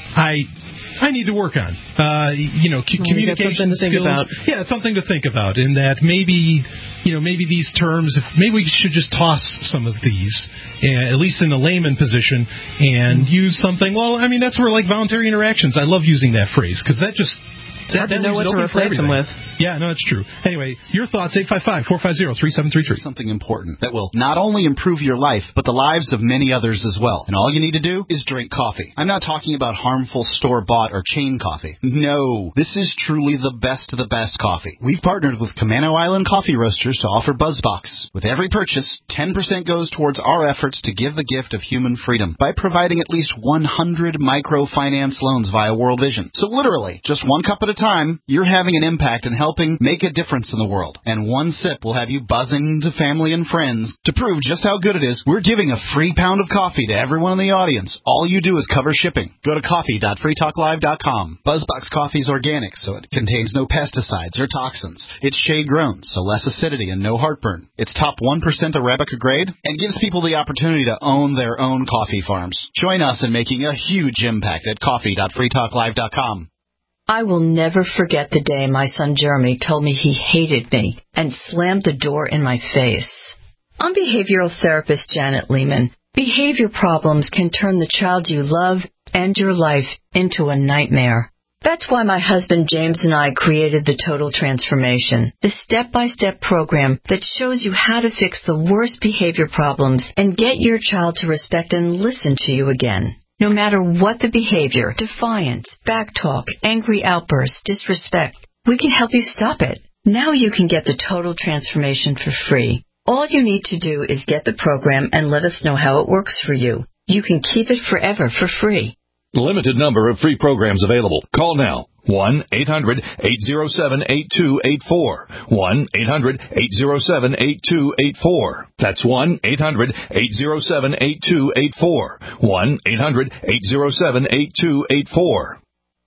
I I need to work on. Uh, you know, c- well, communication to skills. About. Yeah, it's something to think about. In that maybe, you know, maybe these terms, maybe we should just toss some of these, uh, at least in the layman position, and mm-hmm. use something. Well, I mean, that's where, like, voluntary interactions. I love using that phrase because that just. It's hard to know what to replace them with. Yeah, no, it's true. Anyway, your thoughts, eight five five, four five zero, three seven three three. Something important that will not only improve your life, but the lives of many others as well. And all you need to do is drink coffee. I'm not talking about harmful store-bought or chain coffee. No, this is truly the best of the best coffee. We've partnered with Camano Island Coffee Roasters to offer BuzzBox. With every purchase, ten percent goes towards our efforts to give the gift of human freedom by providing at least one hundred microfinance loans via World Vision. So literally, just one cup at a time, you're having an impact and helping make a difference in the world. And one sip will have you buzzing to family and friends. To prove just how good it is, we're giving a free pound of coffee to everyone in the audience. All you do is cover shipping. Go to coffee dot free talk live dot com. BuzzBox coffee is organic, so it contains no pesticides or toxins. It's shade-grown, so less acidity and no heartburn. It's top one percent Arabica grade and gives people the opportunity to own their own coffee farms. Join us in making a huge impact at coffee dot free talk live dot com. I will never forget the day my son Jeremy told me he hated me and slammed the door in my face. I'm behavioral therapist Janet Lehman. Behavior problems can turn the child you love and your life into a nightmare. That's why my husband James and I created the Total Transformation, the step-by-step program that shows you how to fix the worst behavior problems and get your child to respect and listen to you again. No matter what the behavior, defiance, backtalk, angry outbursts, disrespect, we can help you stop it. Now you can get the Total Transformation for free. All you need to do is get the program and let us know how it works for you. You can keep it forever for free. Limited number of free programs available. Call now. one eight hundred eight oh seven eight two eight four. one eight hundred eight oh seven eight two eight four. That's one eight hundred eight oh seven eight two eight four. one eight hundred eight oh seven eight two eight four.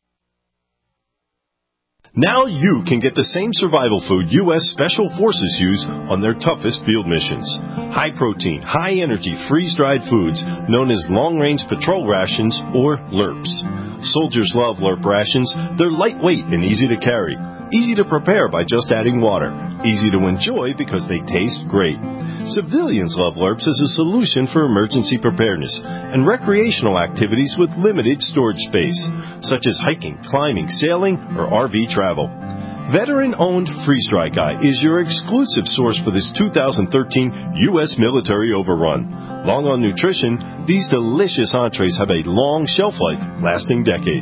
Now you can get the same survival food U S Special Forces use on their toughest field missions. High-protein, high-energy, freeze-dried foods known as long-range patrol rations, or L R Ps. Soldiers love L R P rations. They're lightweight and easy to carry. Easy to prepare by just adding water. Easy to enjoy because they taste great. Civilians love L R Ps as a solution for emergency preparedness and recreational activities with limited storage space, such as hiking, climbing, sailing, or R V travel. Veteran-owned Freeze Dry Guy is your exclusive source for this two thousand thirteen U S military overrun. Long on nutrition, these delicious entrees have a long shelf life, lasting decades.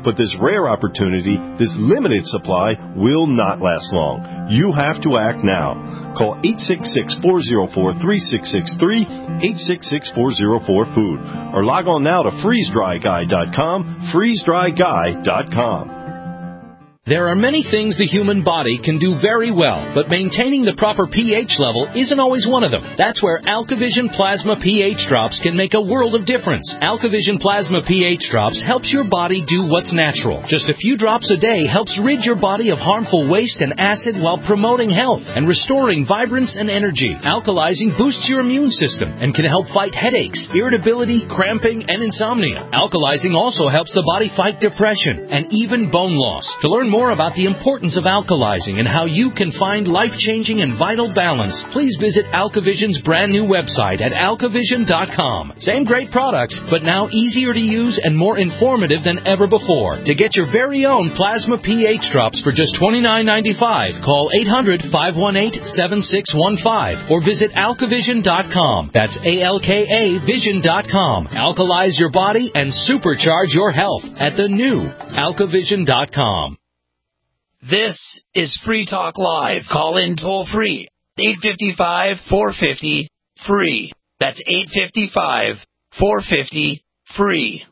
But this rare opportunity, this limited supply, will not last long. You have to act now. Call eight six six, four zero four, three six six three, eight six six, four zero four, food, or log on now to freeze dry guy dot com, freeze dry guy dot com. There are many things the human body can do very well, but maintaining the proper pH level isn't always one of them. That's where AlkaVision Plasma pH Drops can make a world of difference. AlkaVision Plasma pH Drops helps your body do what's natural. Just a few drops a day helps rid your body of harmful waste and acid while promoting health and restoring vibrance and energy. Alkalizing boosts your immune system and can help fight headaches, irritability, cramping, and insomnia. Alkalizing also helps the body fight depression and even bone loss. To learn more about the importance of alkalizing and how you can find life-changing and vital balance, please visit AlkaVision's brand new website at alkavision dot com. Same great products, but now easier to use and more informative than ever before. To get your very own Plasma pH Drops for just twenty-nine ninety-five, call eight hundred, five one eight, seven six one five or visit alkavision dot com. That's A L K A vision dot com. Alkalize your body and supercharge your health at the new alkavision dot com. This is Free Talk Live. Call in toll free. eight five five, four five zero, free. That's eight five five, four five zero, free.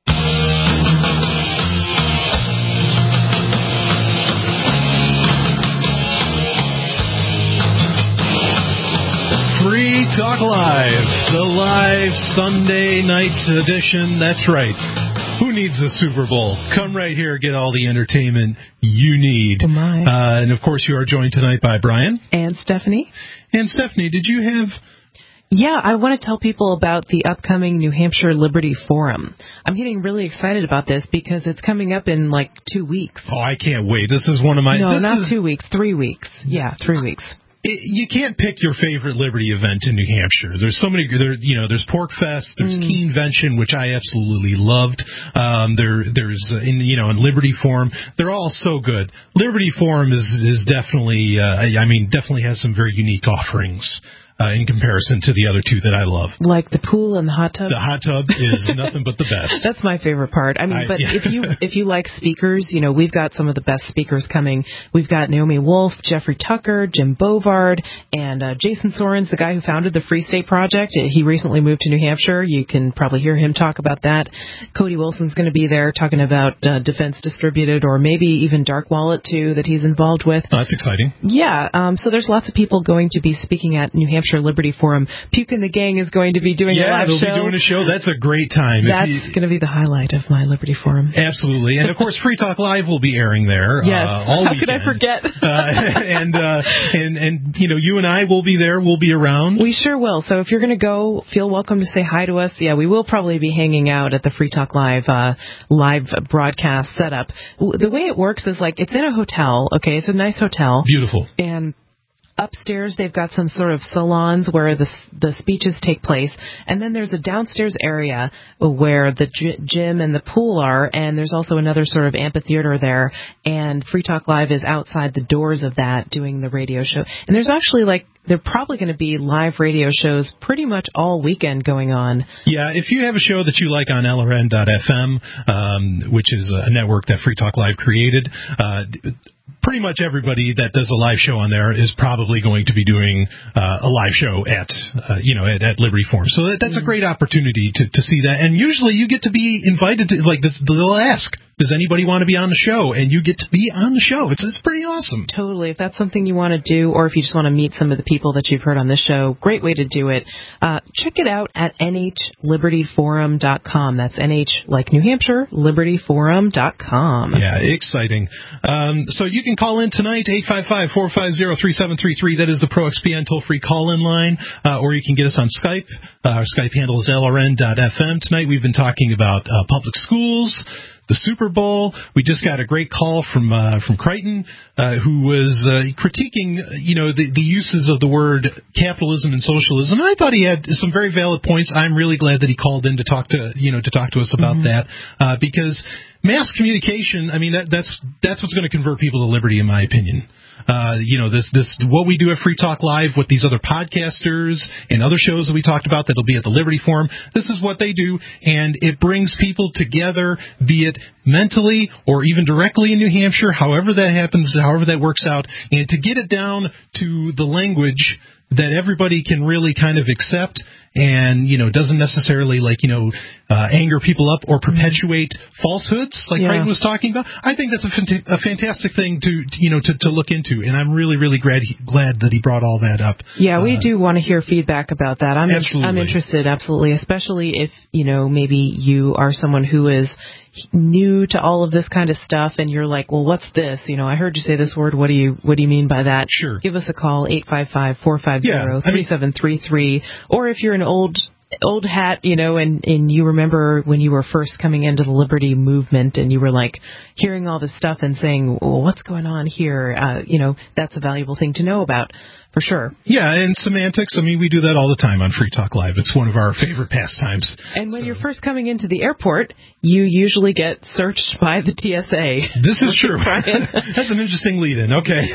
Free Talk Live, the live Sunday night edition. That's right. Who needs a Super Bowl? Come right here, get all the entertainment you need. Oh my. Uh, and, of course, you are joined tonight by Brian. And Stephanie. And, Stephanie, did you have... Yeah, I want to tell people about the upcoming New Hampshire Liberty Forum. I'm getting really excited about this because it's coming up in, like, two weeks. Oh, I can't wait. This is one of my... No, this not is... two weeks. Three weeks. Yeah, three weeks. It, you can't pick your favorite Liberty event in New Hampshire. There's so many. There, you know, there's Pork Fest. There's mm. Keenvention, which I absolutely loved. Um, there, there's uh, in you know, in Liberty Forum. They're all so good. Liberty Forum is is definitely. Uh, I mean, definitely has some very unique offerings. Uh, in comparison to the other two that I love. Like the pool and the hot tub? The hot tub is nothing but the best. That's my favorite part. I mean, I, but yeah. if you if you like speakers, you know, we've got some of the best speakers coming. We've got Naomi Wolf, Jeffrey Tucker, Jim Bovard, and uh, Jason Sorens, the guy who founded the Free State Project. He recently moved to New Hampshire. You can probably hear him talk about that. Cody Wilson's going to be there talking about uh, Defense Distributed, or maybe even Dark Wallet, too, that he's involved with. Oh, that's exciting. Yeah, um, so there's lots of people going to be speaking at New Hampshire Liberty Forum. Puke and the Gang is going to be doing yeah, a live show. Yeah, they'll be doing a show. That's a great time. That's you, going to be the highlight of my Liberty Forum. Absolutely. And, of course, Free Talk Live will be airing there. Yes. Uh, all How weekend. could I forget? uh, and, uh, and, and, you know, you and I will be there. We'll be around. We sure will. So if you're going to go, feel welcome to say hi to us. Yeah, we will probably be hanging out at the Free Talk Live uh, live broadcast setup. The way it works is, like, it's in a hotel. Okay, it's a nice hotel. Beautiful. And upstairs, they've got some sort of salons where the the speeches take place, and then there's a downstairs area where the g- gym and the pool are, and there's also another sort of amphitheater there, and Free Talk Live is outside the doors of that doing the radio show. And there's actually, like, they're probably going to be live radio shows pretty much all weekend going on. Yeah, if you have a show that you like on L R N dot F M, um, which is a network that Free Talk Live created, uh, pretty much everybody that does a live show on there is probably going to be doing uh, a live show at, uh, you know, at, at Liberty Forum. So that, that's mm-hmm. a great opportunity to, to see that. And usually you get to be invited to, like, this, they'll ask, does anybody want to be on the show? And you get to be on the show. It's it's pretty awesome. Totally. If that's something you want to do, or if you just want to meet some of the people that you've heard on this show, great way to do it. Uh, check it out at N H liberty forum dot com. That's N H like New Hampshire, liberty forum dot com. Yeah, exciting. Um, so you can call in tonight, eight five five, four five zero, three seven three three. That is the Pro X P N toll-free call-in line. Uh, or you can get us on Skype. Uh, our Skype handle is L R N dot F M. Tonight we've been talking about uh, public schools, the Super Bowl. We just got a great call from uh, from Crichton, uh, who was uh, critiquing, you know, the, the uses of the word capitalism and socialism. And I thought he had some very valid points. I'm really glad that he called in to talk to, you know, to talk to us about mm-hmm. that, uh, because mass communication, I mean, that, that's that's what's going to convert people to liberty, in my opinion. Uh, you know, this, this, what we do at Free Talk Live with these other podcasters and other shows that we talked about that'll be at the Liberty Forum, this is what they do, and it brings people together, be it mentally or even directly in New Hampshire, however that happens, however that works out, and to get it down to the language that everybody can really kind of accept and, you know, doesn't necessarily, like, you know, uh, anger people up or perpetuate mm-hmm. falsehoods, like yeah. Creighton was talking about. I think that's a, fant- a fantastic thing to, you know, to, to look into, and I'm really, really glad he, glad that he brought all that up. Yeah, we uh, do want to hear feedback about that. I'm absolutely. I'm interested, absolutely, especially if, you know, maybe you are someone who is new to all of this kind of stuff, and you're like, well, what's this? You know, I heard you say this word. What do you What do you mean by that? Sure. Give us a call, eight five five, four five zero, three seven three three, or if you're an old old hat, you know, and, and you remember when you were first coming into the Liberty movement and you were like hearing all this stuff and saying, well, what's going on here? Uh, you know, that's a valuable thing to know about. For sure. Yeah, and semantics, I mean, we do that all the time on Free Talk Live. It's one of our favorite pastimes. And when so. you're first coming into the airport, you usually get searched by the T S A. This is true. That's an interesting lead-in.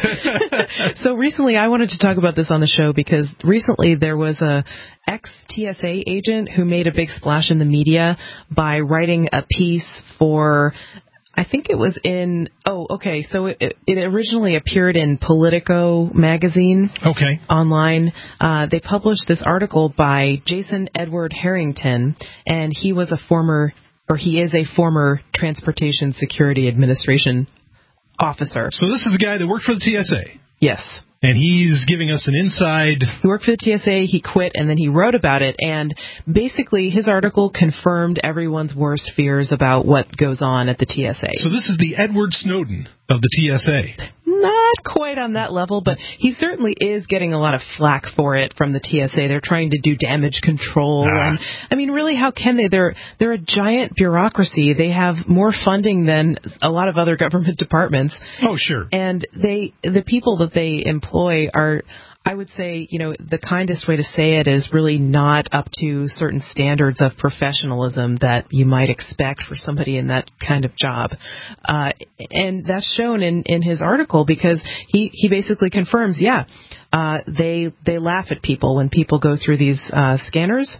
Okay. So recently I wanted to talk about this on the show because recently there was a ex-T S A agent who made a big splash in the media by writing a piece for... I think it was in, oh, okay, so it, it originally appeared in Politico magazine. Okay. Online. Uh, they published this article by Jason Edward Harrington, and he was a former, or he is a former Transportation Security Administration officer. So this is a guy that worked for the T S A? Yes. And he's giving us an inside... He worked for the T S A, he quit, and then he wrote about it. And basically, his article confirmed everyone's worst fears about what goes on at the T S A. So this is the Edward Snowden of the T S A. Not quite on that level, but he certainly is getting a lot of flack for it from the T S A. They're trying to do damage control. Ah. And I mean, really, how can they? They're, they're a giant bureaucracy. They have more funding than a lot of other government departments. Oh, sure. And they, the people that they employ are... I would say, you know, the kindest way to say it is really not up to certain standards of professionalism that you might expect for somebody in that kind of job. Uh, and that's shown in, in his article because he, he basically confirms, yeah, uh, they, they laugh at people when people go through these uh, scanners.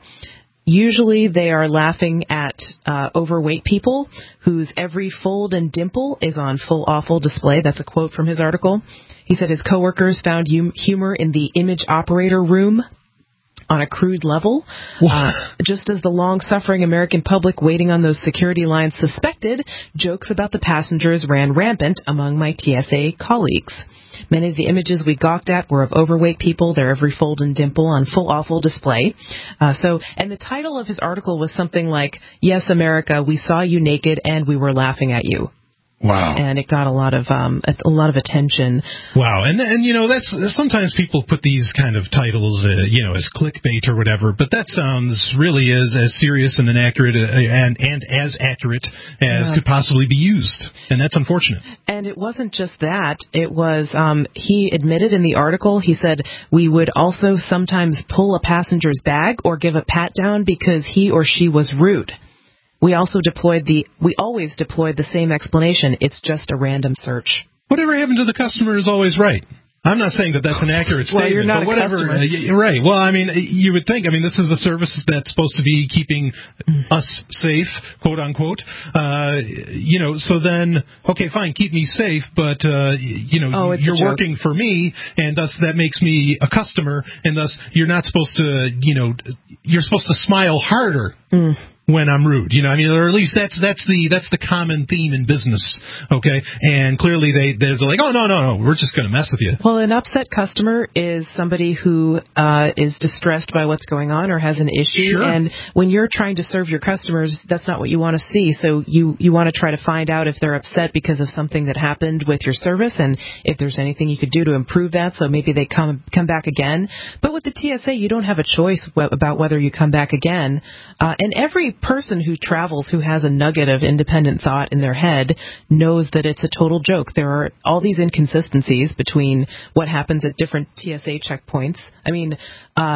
Usually they are laughing at uh, overweight people whose every fold and dimple is on full awful display. That's a quote from his article. He said his coworkers found hum- humor in the image operator room on a crude level, uh, just as the long-suffering American public waiting on those security lines suspected. Jokes about the passengers ran rampant among my T S A colleagues. Many of the images we gawked at were of overweight people, their every fold and dimple on full awful display. Uh, so, and the title of his article was something like, "Yes, America, we saw you naked and we were laughing at you." Wow. And it got a lot of um, a, a lot of attention. Wow. And, and you know, that's sometimes people put these kind of titles, uh, you know, as clickbait or whatever, but that sounds really as, as serious and inaccurate uh, and, and as accurate as yeah. could possibly be used. And that's unfortunate. And it wasn't just that. It was, um, he admitted in the article, he said, we would also sometimes pull a passenger's bag or give a pat down because he or she was rude. We also deployed the, we always deployed the same explanation. It's just a random search. Whatever happened to the customer is always right. I'm not saying that that's an accurate statement. Well, you're not but a whatever, customer. Uh, right. Well, I mean, you would think, I mean, this is a service that's supposed to be keeping us safe, quote unquote. Uh, you know, so then, okay, fine, keep me safe, but, uh, you know, oh, you're working for me, and thus that makes me a customer, and thus you're not supposed to, you know, you're supposed to smile harder. Mm. When I'm rude, you know, I mean, or at least that's that's the that's the common theme in business, okay? And clearly they they're like, oh no no no, we're just going to mess with you. Well, an upset customer is somebody who uh, is distressed by what's going on or has an issue, sure. And when you're trying to serve your customers, that's not what you want to see. So you you want to try to find out if they're upset because of something that happened with your service, and if there's anything you could do to improve that, so maybe they come come back again. But with the T S A, you don't have a choice w- about whether you come back again, uh, and every person who travels who has a nugget of independent thought in their head knows that it's a total joke. There are all these inconsistencies between what happens at different T S A checkpoints. I mean, uh,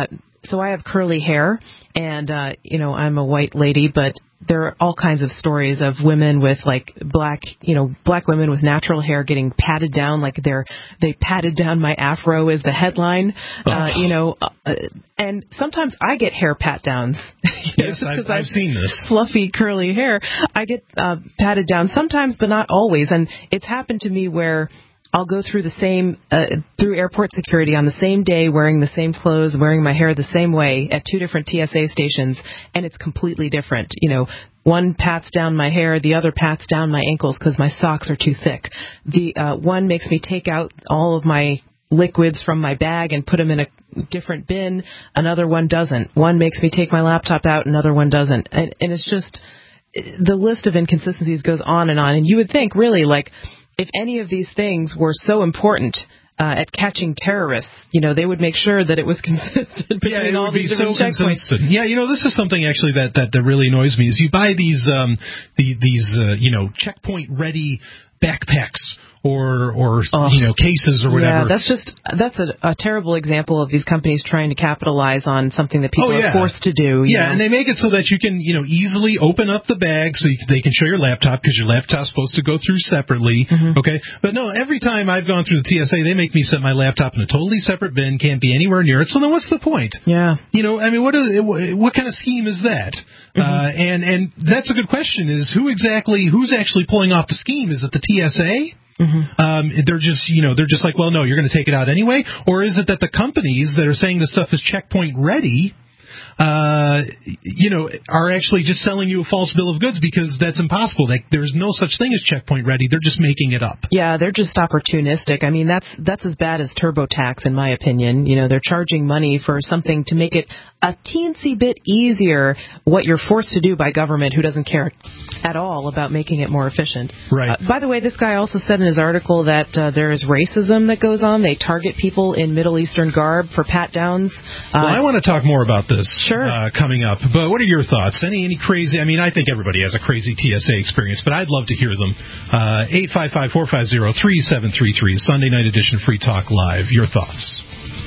so I have curly hair, and, uh, you know, I'm a white lady, but there are all kinds of stories of women with, like, black, you know, black women with natural hair getting patted down, like they're, they patted down my afro is the headline, oh. uh, you know, uh, and sometimes I get hair pat downs. Yes, I've, I've seen this. Fluffy, curly hair. I get uh, patted down sometimes, but not always, and it's happened to me where I'll go through the same, uh, through airport security on the same day, wearing the same clothes, wearing my hair the same way at two different T S A stations, and it's completely different. You know, one pats down my hair, the other pats down my ankles because my socks are too thick. The uh, one makes me take out all of my liquids from my bag and put them in a different bin. Another one doesn't. One makes me take my laptop out, another one doesn't. And, and it's just, the list of inconsistencies goes on and on. And you would think, really, like, if any of these things were so important uh, at catching terrorists, you know, they would make sure that it was consistent between yeah, it all would these be different so checkpoints. Consistent. Yeah, you know, this is something actually that that, that really annoys me. Is you buy these um, the, these uh, you know, checkpoint ready backpacks or or oh, you know, cases or whatever. Yeah, that's just that's a, a terrible example of these companies trying to capitalize on something that people oh, yeah. are forced to do. You yeah, know? And they make it so that you can, you know, easily open up the bag so you can, they can show your laptop because your laptop's supposed to go through separately. Mm-hmm. Okay, but no, every time I've gone through the T S A, they make me set my laptop in a totally separate bin, can't be anywhere near it. So then, what's the point? Yeah, you know, I mean, what is, what kind of scheme is that? Mm-hmm. Uh, and and that's a good question. Is who exactly who's actually pulling off the scheme? Is it the T S A? Mm-hmm. Um, they're just, you know, they're just like, well, no, you're going to take it out anyway? Or is it that the companies that are saying this stuff is checkpoint ready, uh, you know, are actually just selling you a false bill of goods because that's impossible? Like, there's no such thing as checkpoint ready. They're just making it up. Yeah, they're just opportunistic. I mean, that's that's as bad as TurboTax, in my opinion. You know, they're charging money for something to make it a teensy bit easier what you're forced to do by government who doesn't care at all about making it more efficient. Right. Uh, by the way, this guy also said in his article that uh, there is racism that goes on. They target people in Middle Eastern garb for pat-downs. Uh, well, I want to talk more about this sure. uh, coming up. But what are your thoughts? Any any crazy, I mean, I think everybody has a crazy T S A experience, but I'd love to hear them. Uh, eight five five, four five zero, three seven three three, Sunday night edition Free Talk Live. Your thoughts?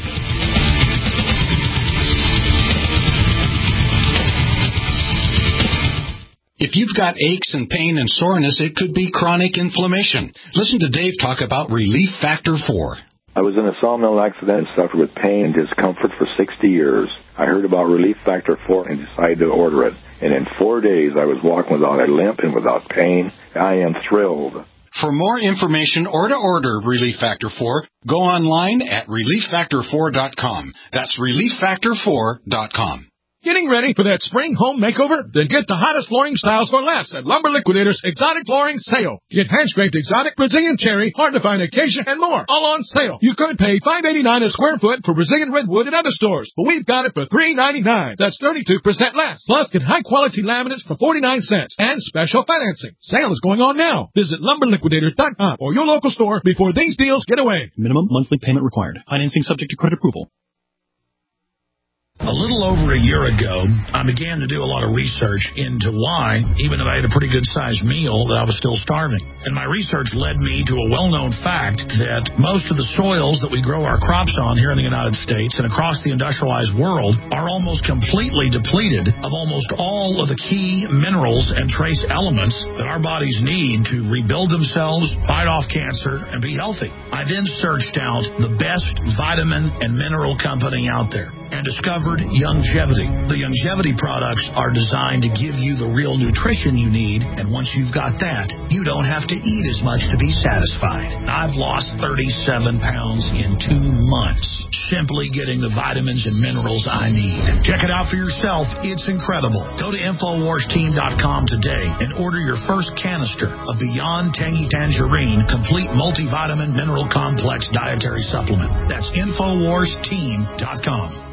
If you've got aches and pain and soreness, it could be chronic inflammation. Listen to Dave talk about Relief Factor four. I was in a sawmill accident and suffered with pain and discomfort for sixty years. I heard about Relief Factor four and decided to order it. And in four days, I was walking without a limp and without pain. I am thrilled. For more information or to order Relief Factor four, go online at relief factor four dot com. That's relief factor four dot com. Getting ready for that spring home makeover? Then get the hottest flooring styles for less at Lumber Liquidators Exotic Flooring Sale. Get hand-scraped exotic Brazilian cherry, hard-to-find acacia, and more, all on sale. You could pay five dollars and eighty-nine cents a square foot for Brazilian redwood at other stores, but we've got it for three dollars and ninety-nine cents. That's thirty-two percent less. Plus, get high-quality laminates for forty-nine cents and special financing. Sale is going on now. Visit lumber liquidators dot com or your local store before these deals get away. Minimum monthly payment required. Financing subject to credit approval. A little over a year ago, I began to do a lot of research into why, even if I had a pretty good-sized meal, that I was still starving. And my research led me to a well-known fact that most of the soils that we grow our crops on here in the United States and across the industrialized world are almost completely depleted of almost all of the key minerals and trace elements that our bodies need to rebuild themselves, fight off cancer, and be healthy. I then searched out the best vitamin and mineral company out there and discovered Youngevity. The Youngevity products are designed to give you the real nutrition you need, and once you've got that, you don't have to eat as much to be satisfied. I've lost thirty-seven pounds in two months simply getting the vitamins and minerals I need. Check it out for yourself. It's incredible. Go to infowars team dot com today and order your first canister of Beyond Tangy Tangerine Complete Multivitamin Mineral Complex Dietary Supplement. That's infowars team dot com.